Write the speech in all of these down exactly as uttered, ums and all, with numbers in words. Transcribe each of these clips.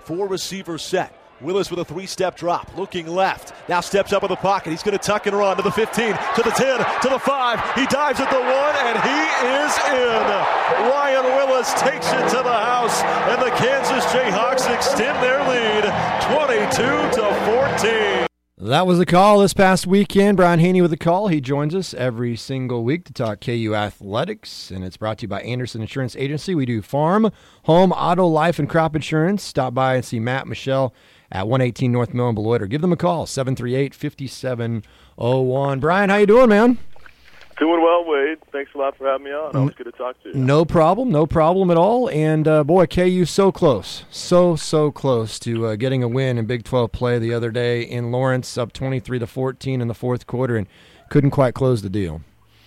Four receiver set. Willis with a three-step drop, looking left. Now steps up in the pocket. He's going to tuck and run to the fifteen, to the ten, to the five. He dives at the one, and he is in. Ryan Willis takes it to the house, and the Kansas Jayhawks extend their lead twenty-two to fourteen. That was the call this past weekend. Brian Haney with the call. He joins us every single week to talk K U athletics, and it's brought to you by Anderson Insurance Agency. We do farm, home, auto, life, and crop insurance. Stop by and see Matt Michelle at one eighteen North Mill in Beloit, or give them a call, seven three eight, five seven zero one. Brian, how you doing, man? Doing well, Wade. Thanks a lot for having me on. Always good to talk to you. No problem. No problem at all. And, uh, boy, K U so close. So, so close to uh, getting a win in Big twelve play the other day in Lawrence, up twenty-three to fourteen in the fourth quarter, and couldn't quite close the deal.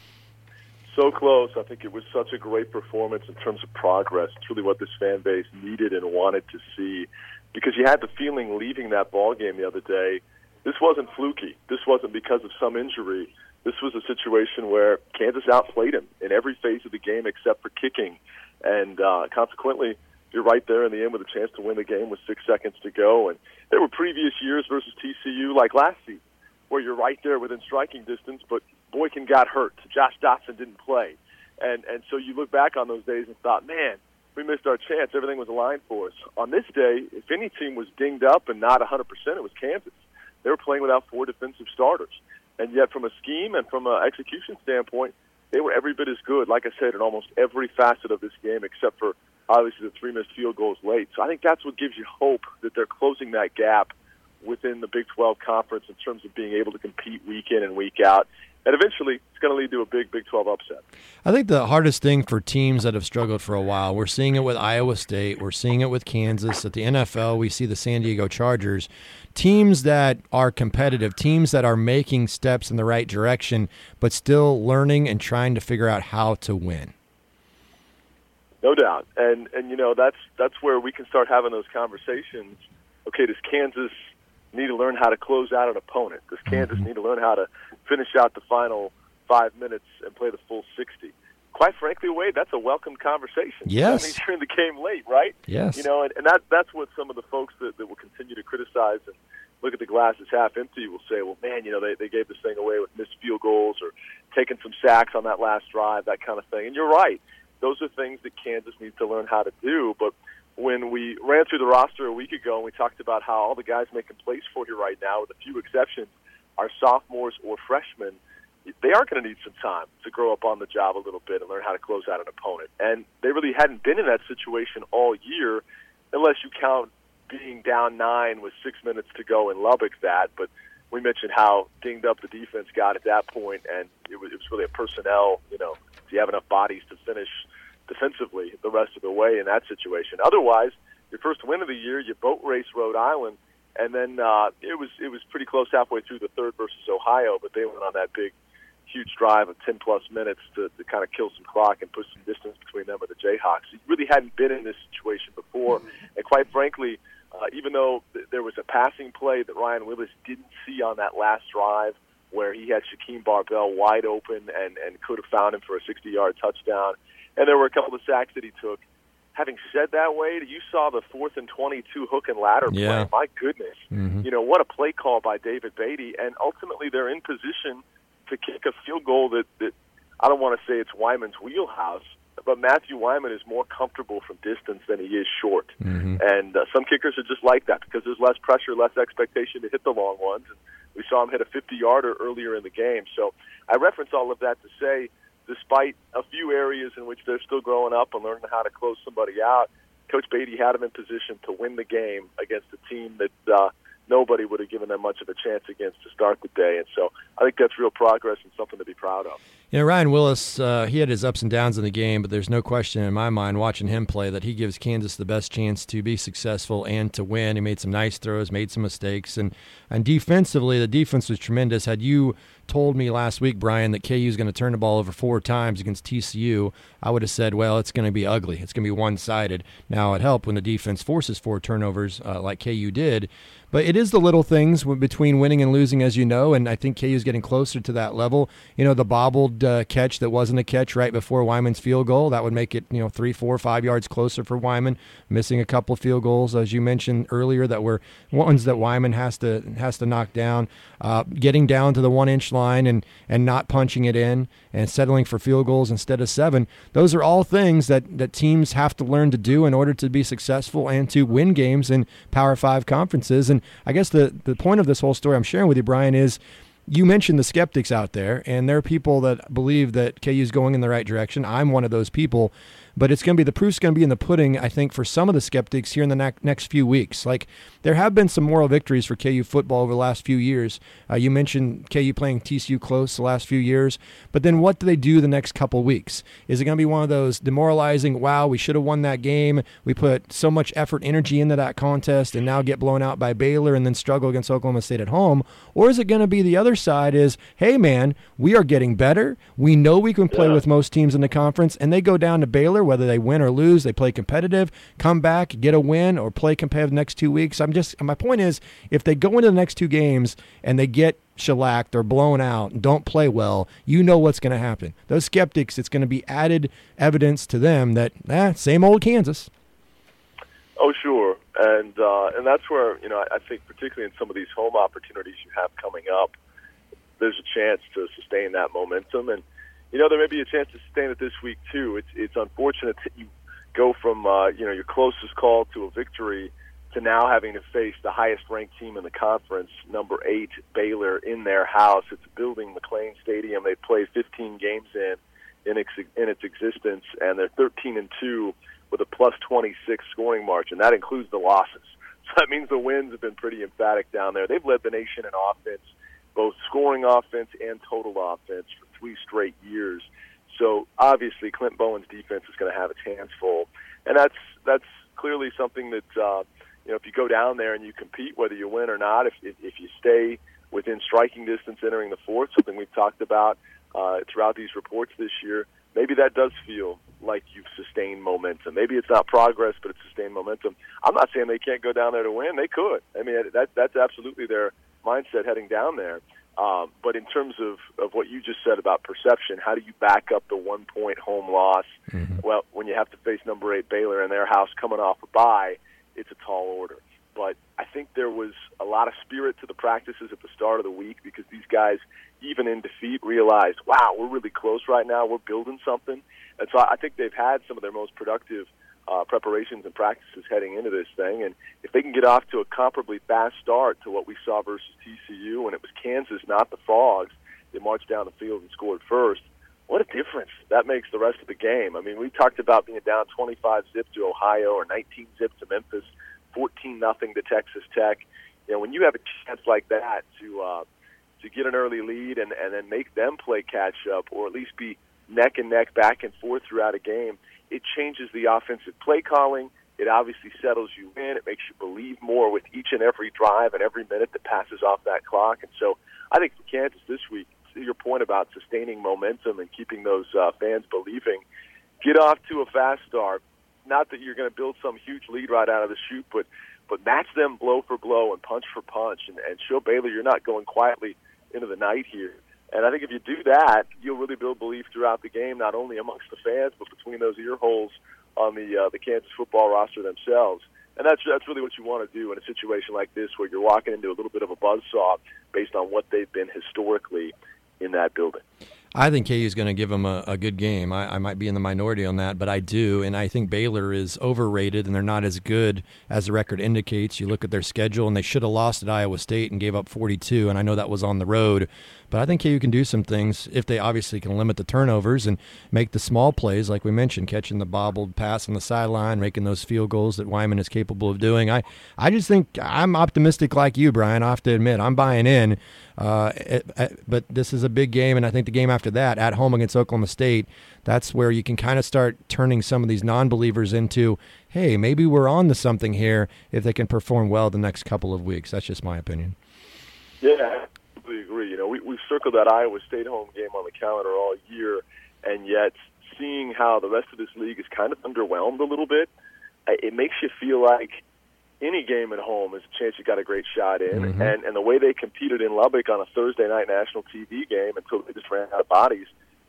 So close. I think it was such a great performance in terms of progress. It's really what this fan base needed and wanted to see, because you had the feeling leaving that ball game the other day, this wasn't fluky. This wasn't because of some injury. This was a situation where Kansas outplayed him in every phase of the game except for kicking. And uh, consequently, you're right there in the end with a chance to win the game with six seconds to go. And there were previous years versus T C U, like last season, where you're right there within striking distance, but Boykin got hurt. Josh Dotson didn't play. And, and so you look back on those days and thought, man, we missed our chance. Everything was aligned for us. On this day, if any team was dinged up and not one hundred percent, it was Kansas. They were playing without four defensive starters. And yet from a scheme and from an execution standpoint, they were every bit as good, like I said, in almost every facet of this game except for, obviously, the three missed field goals late. So I think that's what gives you hope that they're closing that gap within the Big twelve Conference in terms of being able to compete week in and week out. And eventually, it's going to lead to a big Big twelve upset. I think the hardest thing for teams that have struggled for a while, we're seeing it with Iowa State, we're seeing it with Kansas. At the N F L, we see the San Diego Chargers. Teams that are competitive, teams that are making steps in the right direction, but still learning and trying to figure out how to win. No doubt. And, and you know, that's that's where we can start having those conversations. Okay, does Kansas need to learn how to close out an opponent? Does Kansas mm-hmm. need to learn how to finish out the final five minutes and play the full sixty? Quite frankly, Wade, that's a welcome conversation. Yes. I mean, you're in the game late, right? Yes. You know, and, and that that's what some of the folks that, that will continue to criticize and look at the glass as half empty will say, well, man, you know, they, they gave this thing away with missed field goals or taking some sacks on that last drive, that kind of thing. And you're right. Those are things that Kansas needs to learn how to do. But when we ran through the roster a week ago and we talked about how all the guys making plays for you right now, with a few exceptions, are sophomores or freshmen, they are going to need some time to grow up on the job a little bit and learn how to close out an opponent. And they really hadn't been in that situation all year, unless you count being down nine with six minutes to go in Lubbock that. But we mentioned how dinged up the defense got at that point, and it was, it was really a personnel, you know, do you have enough bodies to finish defensively the rest of the way in that situation? Otherwise, your first win of the year, you boat race Rhode Island, and then uh, it was it was pretty close halfway through the third versus Ohio, but they went on that big, huge drive of ten-plus minutes to, to kind of kill some clock and put some distance between them and the Jayhawks. You really hadn't been in this situation before, and quite frankly, uh, even though th- there was a passing play that Ryan Willis didn't see on that last drive where he had Shaquem Barbell wide open and, and could have found him for a sixty-yard touchdown, and there were a couple of sacks that he took. Having said that, Wade, you saw the fourth and twenty-two hook and ladder play. Yeah. My goodness. Mm-hmm. You know, what a play call by David Beatty, and ultimately they're in position to kick a field goal that, that I don't want to say it's Wyman's wheelhouse, but Matthew Wyman is more comfortable from distance than he is short. Mm-hmm. And uh, some kickers are just like that because there's less pressure, less expectation to hit the long ones. And we saw him hit a fifty-yarder earlier in the game. So I reference all of that to say, despite a few areas in which they're still growing up and learning how to close somebody out, Coach Beatty had them in position to win the game against a team that uh, nobody would have given them much of a chance against to start the day. And so I think that's real progress and something to be proud of. You know, Ryan Willis, uh, he had his ups and downs in the game, but there's no question in my mind watching him play that he gives Kansas the best chance to be successful and to win. He made some nice throws, made some mistakes, and, and defensively, the defense was tremendous. Had you told me last week, Brian, that K U is going to turn the ball over four times against T C U, I would have said, well, it's going to be ugly. It's going to be one-sided. Now, it helped when the defense forces four turnovers uh, like K U did, but it is the little things between winning and losing, as you know, and I think K U is getting closer to that level. You know, the bobbled good uh, catch that wasn't a catch right before Wyman's field goal. That would make it, you know, three, four, five yards closer for Wyman. Missing a couple of field goals, as you mentioned earlier, that were ones that Wyman has to has to knock down. Uh, getting down to the one-inch line and, and not punching it in and settling for field goals instead of seven. Those are all things that, that teams have to learn to do in order to be successful and to win games in Power Five conferences. And I guess the, the point of this whole story I'm sharing with you, Brian, is you mentioned the skeptics out there, and there are people that believe that K U is going in the right direction. I'm one of those people. But it's going to be, the proof's going to be in the pudding, I think, for some of the skeptics here in the ne- next few weeks. Like, there have been some moral victories for K U football over the last few years. Uh, you mentioned K U playing T C U close the last few years. But then what do they do the next couple weeks? Is it going to be one of those demoralizing, wow, we should have won that game, we put so much effort, energy into that contest, and now get blown out by Baylor and then struggle against Oklahoma State at home? Or is it going to be the other side is, hey, man, we are getting better. We know we can play yeah. with most teams in the conference, and they go down to Baylor, whether they win or lose, they play competitive, come back, get a win, or play competitive the next two weeks. I'm just, my point is, if they go into the next two games and they get shellacked or blown out and don't play well, you know what's going to happen. Those skeptics, it's going to be added evidence to them that, eh, same old Kansas. Oh, sure. And uh, and that's where, you know, I think particularly in some of these home opportunities you have coming up, there's a chance to sustain that momentum. And you know, there may be a chance to sustain it this week, too. It's it's unfortunate that you go from, uh, you know, your closest call to a victory to now having to face the highest-ranked team in the conference, number eight, Baylor, in their house. It's building McLean Stadium. They played fifteen games in in its, in its existence, and they're thirteen and two with a plus twenty-six scoring margin. That includes the losses. So that means the wins have been pretty emphatic down there. They've led the nation in offense, both scoring offense and total offense, for three straight years. So obviously Clint Bowen's defense is going to have its hands full, and that's that's clearly something that uh, you know, if you go down there and you compete, whether you win or not, if if, if you stay within striking distance entering the fourth, something we've talked about uh, throughout these reports this year, maybe that does feel like you've sustained momentum. Maybe it's not progress, but it's sustained momentum. I'm not saying they can't go down there to win. They could. I mean, that that's absolutely their mindset heading down there. Um, but in terms of, of what you just said about perception, how do you back up the one-point home loss? Mm-hmm. Well, when you have to face number eight Baylor in their house coming off a bye, it's a tall order. But I think there was a lot of spirit to the practices at the start of the week because these guys, even in defeat, realized, wow, we're really close right now. We're building something. And so I think they've had some of their most productive Uh, preparations and practices heading into this thing, and if they can get off to a comparably fast start to what we saw versus T C U, when it was Kansas, not the Frogs, they marched down the field and scored first, what a difference that makes the rest of the game. I mean, we talked about being down twenty-five zip to Ohio or nineteen zip to Memphis, fourteen nothing to Texas Tech. You know, when you have a chance like that to uh, to get an early lead and, and then make them play catch up, or at least be neck and neck, back and forth throughout a game, it changes the offensive play calling. It obviously settles you in. It makes you believe more with each and every drive and every minute that passes off that clock. And so I think for Kansas this week, to your point about sustaining momentum and keeping those uh, fans believing, get off to a fast start. Not that you're going to build some huge lead right out of the chute, but but match them blow for blow and punch for punch and, and show Baylor you're not going quietly into the night here. And I think if you do that, you'll really build belief throughout the game, not only amongst the fans, but between those ear holes on the uh, the Kansas football roster themselves. And that's that's really what you want to do in a situation like this, where you're walking into a little bit of a buzzsaw based on what they've been historically in that building. I think K U is going to give them a, a good game. I, I might be in the minority on that, but I do. And I think Baylor is overrated, and they're not as good as the record indicates. You look at their schedule, and they should have lost at Iowa State and gave up forty-two, and I know that was on the road. But I think K U can do some things if they obviously can limit the turnovers and make the small plays, like we mentioned, catching the bobbled pass on the sideline, making those field goals that Wyman is capable of doing. I, I just think I'm optimistic like you, Brian. I have to admit, I'm buying in. Uh, it, it, but this is a big game, and I think the game after that, at home against Oklahoma State, that's where you can kind of start turning some of these non-believers into, hey, maybe we're on to something here if they can perform well the next couple of weeks. That's just my opinion. Yeah, I completely agree. You know, we, we've circled that Iowa State home game on the calendar all year, and yet seeing how the rest of this league is kind of underwhelmed a little bit, it makes you feel like any game at home is a chance you got a great shot in. Mm-hmm. And, and the way they competed in Lubbock on a Thursday night national T V game until they just ran out of bodies,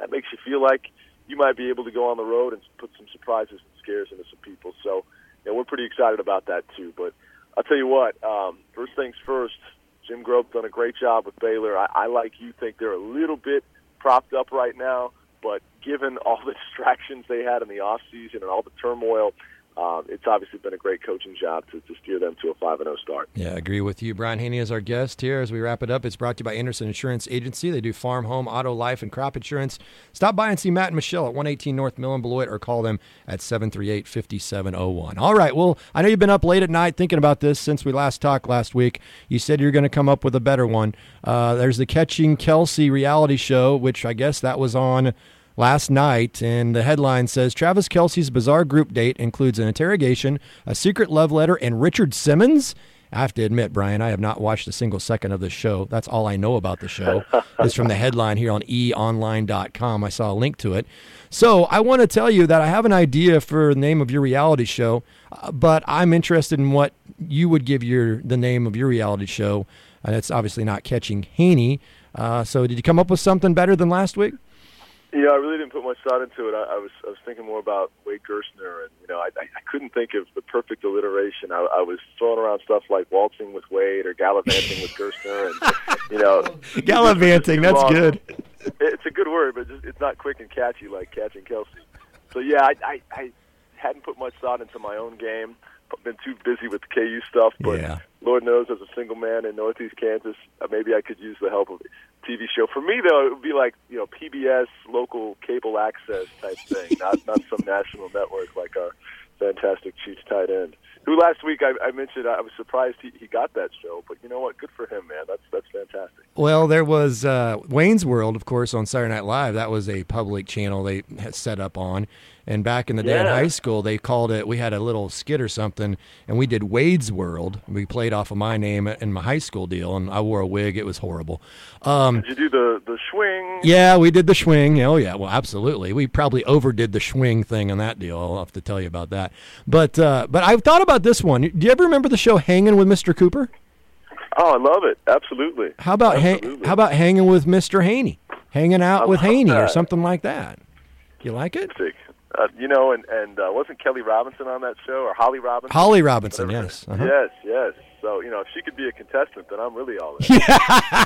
that makes you feel like you might be able to go on the road and put some surprises and scares into some people. So, you know, we're pretty excited about that too. But I'll tell you what, um, first things first, Jim Grobe done a great job with Baylor. I, I, like you, think they're a little bit propped up right now, but given all the distractions they had in the offseason and all the turmoil, Um, it's obviously been a great coaching job to, to steer them to a five and oh start. Yeah, I agree with you. Brian Haney is our guest here. As we wrap it up, it's brought to you by Anderson Insurance Agency. They do farm, home, auto, life, and crop insurance. Stop by and see Matt and Michelle at one eighteen North Mill in Beloit, or call them at seven three eight, five seven zero one. All right, well, I know you've been up late at night thinking about this since we last talked last week. You said you're going to come up with a better one. Uh, there's the Catching Kelsey reality show, which I guess that was on last night, and the headline says, Travis Kelce's bizarre group date includes an interrogation, a secret love letter, and Richard Simmons. I have to admit, Brian, I have not watched a single second of this show. That's all I know about the show. It's from the headline here on e online dot com. I saw a link to it. So I want to tell you that I have an idea for the name of your reality show, uh, but I'm interested in what you would give your the name of your reality show, and it's obviously not Catching Haney. Uh, so did you come up with something better than last week? Yeah, I really didn't put much thought into it. I, I was I was thinking more about Wade Gerstner, and you know, I, I couldn't think of the perfect alliteration. I, I was throwing around stuff like waltzing with Wade or gallivanting with Gerstner, and you know, gallivanting. That's long. good. It's a good word, but just, it's not quick and catchy like Catching Kelsey. So yeah, I, I, I hadn't put much thought into my own game. Been too busy with the K U stuff, but yeah. Lord knows, as a single man in Northeast Kansas, uh, maybe I could use the help of a T V show. For me, though, it would be like, you know, P B S local cable access type thing, not not some national network like our fantastic Chiefs tight end, who last week I, I mentioned I was surprised he, he got that show. But you know what? Good for him, man. That's that's fantastic. Well, there was uh, Wayne's World, of course, on Saturday Night Live. That was a public channel they had set up on. And back in the day yeah. in high school, they called it, we had a little skit or something, and we did Wade's World. We played off of my name in my high school deal, and I wore a wig. It was horrible. Um, did you do the, the swing? Yeah, we did the swing. Oh, yeah, well, absolutely. We probably overdid the swing thing on that deal. I'll have to tell you about that. But uh, but I've thought about this one. Do you ever remember the show Hanging with Mister Cooper? Oh, I love it. Absolutely. How about Absolutely. Ha- how about Hanging with Mister Haney? Hanging out I with Haney that. or something like that. You like it? Uh, you know, and, and uh, wasn't Kelly Robinson on that show, or Holly Robinson? Holly Robinson, Whatever. yes. Uh-huh. Yes, yes. So, you know, if she could be a contestant, then I'm really all in. Yeah.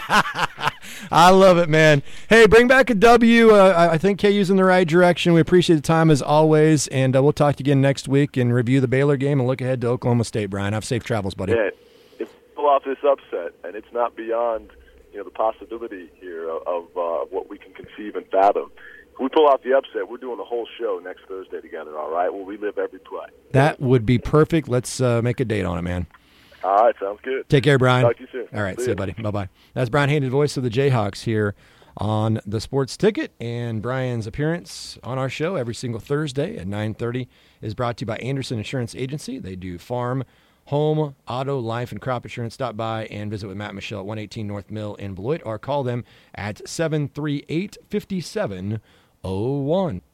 I love it, man. Hey, bring back a W. Uh, I think K U's in the right direction. We appreciate the time as always, and uh, we'll talk to you again next week and review the Baylor game and look ahead to Oklahoma State, Brian. Have safe travels, buddy. Yeah, if we pull off this upset, and it's not beyond, you know, the possibility here of, of uh, what we can conceive and fathom. If we pull off the upset, we're doing the whole show next Thursday together, all right? We'll relive every play. That would be perfect. Let's uh, make a date on it, man. All right, sounds good. Take care, Brian. Talk to you soon. All right, see, see you, buddy. Bye-bye. That's Brian Haney, voice of the Jayhawks here on the Sports Ticket. And Brian's appearance on our show every single Thursday at nine thirty is brought to you by Anderson Insurance Agency. They do farm, home, auto, life, and crop insurance. Stop by and visit with Matt and Michelle at one eighteen North Mill in Beloit, or call them at seven three eight, five seven zero one.